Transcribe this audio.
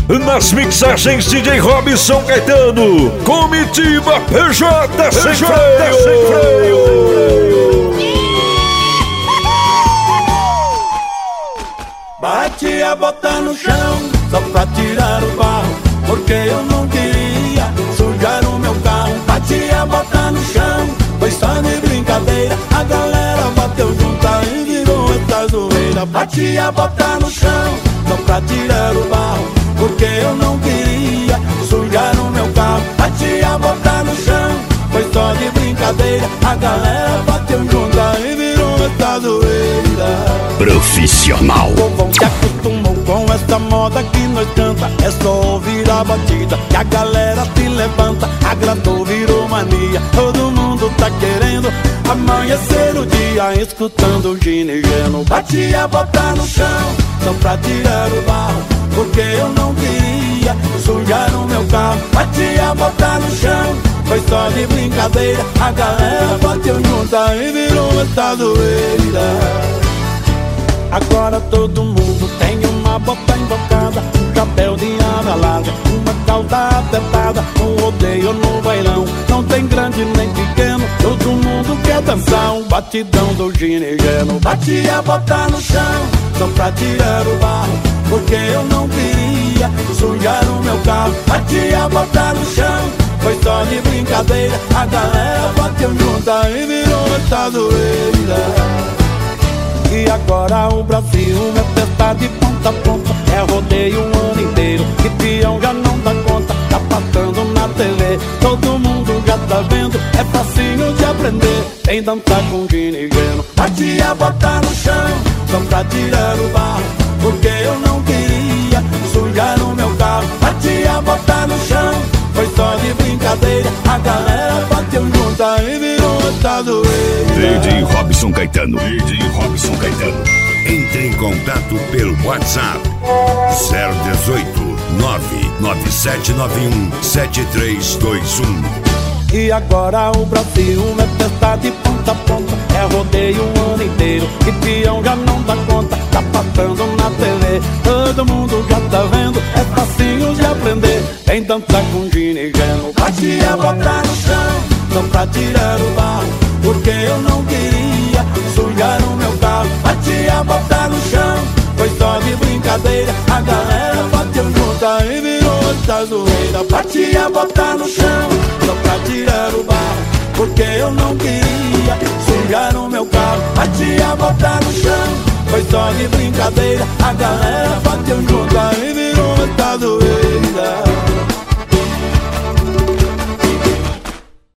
Nas mixagens DJ Robson Caetano, Comitiva PJ sem freio. Bati a bota no chão só pra tirar o barro, porque eu não queria sujar o meu carro. Bati a bota no chão, foi só de brincadeira. A galera bateu junta e virou essa zoeira. Bati a bota no chão só pra tirar o barro, porque eu não queria sujar o meu carro. Bati a bota no chão, foi só de brincadeira. A galera bateu junta e virou essa zoeira. Profissional. O povão se acostumou com essa moda que nós canta. É só ouvir a batida que a galera se levanta. Agradou, virou mania, todo mundo tá querendo amanhecer o dia escutando o ginegeno. Bati a bota no chão só pra tirar o barro, porque eu não queria sujar o meu carro. Bati a bota no chão, foi só de brincadeira. A galera bateu junta e virou essa zoeira. Agora todo mundo tem uma bota invocada, um chapéu de asa larga, uma calça apertada. No rodeio, no bailão, não tem grande nem pequeno, todo mundo quer dançar um batidão do ginegeno. Bati a bota no chão só pra tirar o barro, porque eu não queria sujar o meu carro. Bati a bota no chão, foi só de brincadeira. A galera bateu junta e virou essa zoeira. E agora o Brasil é festa de ponta a ponta, é rodeio um ano inteiro, e peão já não dá conta. Tá passando na TV, todo mundo já tá vendo, é facinho de aprender, tem dançar com ginegeno. Bati a bota no chão só pra tirar o barro, porque eu não queria sujar o meu carro. Bati a bota no chão, foi só de brincadeira. A galera bateu junta e virou essa zoeira. DJ Robson Caetano. DJ Robson Caetano. Entre em contato pelo WhatsApp 018 99791 7321. E agora o Brasil é festa de ponta a ponta, é rodeio um ano inteiro, e peão já não dá conta. Tá passando na TV, todo mundo já tá vendo, é facinho de aprender, tem dançar com ginegeno. Bati a bota no chão só pra tirar o barro, porque eu não queria sujar o meu carro. Bati a bota no chão, foi só de brincadeira. A galera bateu junta e virou essa zoeira. Bati a bota no chão só pra tirar o barro, porque eu não queria sujar o meu carro. Bati a bota no chão, foi só de brincadeira. A galera bateu